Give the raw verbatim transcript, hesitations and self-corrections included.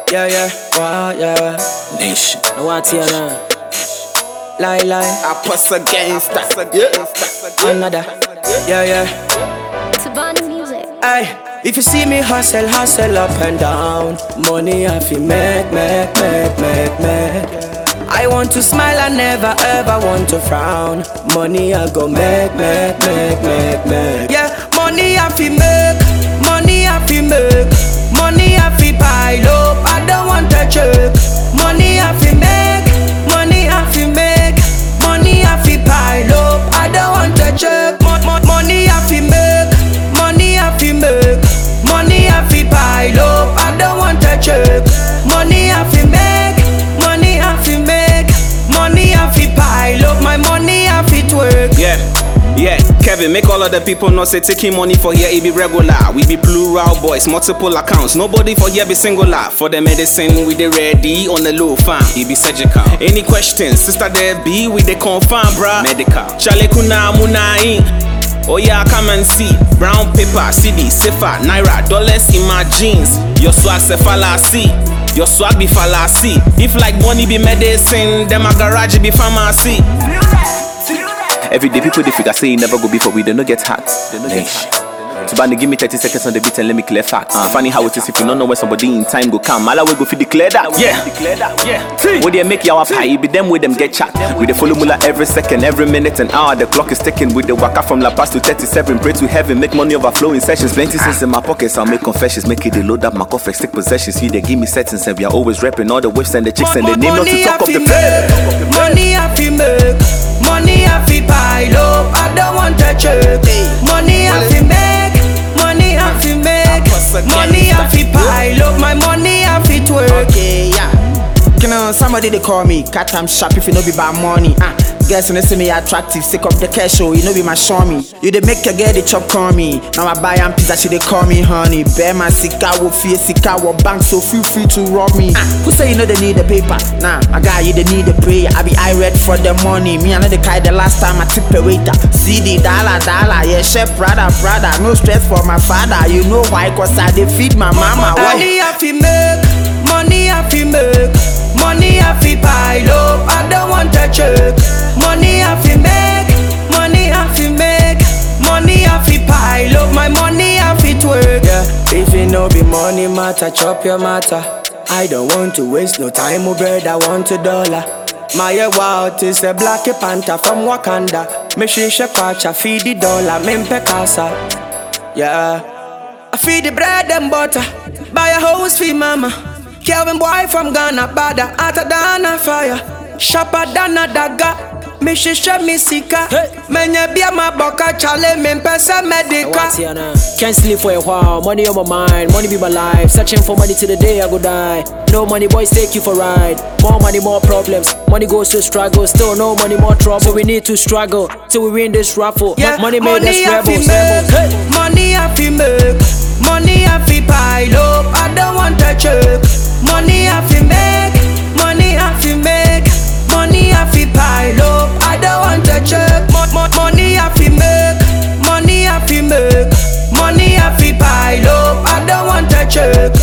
Yeah, yeah, wow, yeah. Nation. No what here now. Lie, lie. I pass against that. Yeah. Another. Yeah, yeah. Tabana music. Aye. If you see me hustle, hustle up and down, money I feel make, make, make, make, make. I want to smile, I never ever want to frown. Money I go make, make, make, make, make. Yeah, money I feel make, money I feel make, money I feel pile up. I don't want to choke. Money I feel make, money I feel make, money I feel pile up. I don't want to choke. Mo- mo- money I feel make, money I feel make, money I feel pile up. I don't want to choke. Money I feel make, money I feel make, money I feel pile up. My money I feel work. Yeah. Yeah, Kevin, make all of the people know say taking money for here, it be regular. We be plural boys, multiple accounts. Nobody for here be singular. For the medicine, we the ready on the low farm. It be surgical. Any questions, sister there be, we the confirm, bruh. Medical. Chale kuna munai. Oh yeah, come and see. Brown paper, C D, Sefa, Naira, dollars in my jeans. Your swag se fallacy. Your swag be fallacy. If like money be medicine, then my garage be pharmacy. Everyday people they figure say you never go before we don't know get hot. They don't get hot. So Bani give me thirty seconds on the beat and let me clear facts. Uh, funny how it is if you don't know when somebody in time go come. All we go fi declare that. Yeah, declare that. yeah. When they make you pie, it be them with them get chat. With the follow mula every second, every minute and hour. The clock is ticking with the waka from La Paz to thirty-seven. Pray to heaven, make money overflow in sessions. Plenty cents in my pockets, I'll make confessions. Make it they load up my coffee, stick possessions. See they give me settings and we are always rapping all the whips and the chicks and the name not to talk of the fed. Money I feel make, money I feel pile up. I don't want to choke. Money I feel make, money I feel make, money I feel pile up. My money I feel work. Okay, yeah. You know, somebody they call me cat I'm sharp if you know be about money. Ah, uh, guys when they see me attractive, sick of the cash show, you know be my show me. You they make your girl the chop call me. Now I buy and pizza, she they call me honey. Bear my sika wo fear sika wo bank, so feel free to rob me. Ah, who say you know they need the paper? Nah, I got you they need the prayer. I be I read for the money. Me I know the kind the last time I tip a waiter. C D dollar dollar, yeah chef brother brother. No stress for my father. You know why? Cause I they feed my mama. Money I feel make, money I feel make, money I feel pile up. I don't want to choke. Money I feel make, money I feel make, money I feel pile up. My money I feel work. Yeah, if it no be money matter, chop your matter. I don't want to waste no time, oh bread, I want a dollar. My wild is a black panther from Wakanda. Me shisha kwacha, feed the dollar, mempe casa. Yeah, I feed the bread and butter, buy a house for mama. Kelvin boy from Ghana, bada hotter than a fire, sharper than a dagger. Me shisha me sika, menye bia my boka chale me pesa medica. What's here now? Can't sleep for a while, money on my mind, money be my life. Searching for money till the day I go die. No money boys take you for ride. More money, more problems. Money goes to struggle, still no money, more trouble. So we need to struggle till we win this raffle. Yeah, money made money us rebels. rebels. Hey. Money I feel make, money I feel pile up. I don't want to choke. Money I feel make, money I feel make, money I feel pile up. I don't want to choke. Mo- mo- money I feel make, money I feel make, money I feel pile up. I don't want to choke.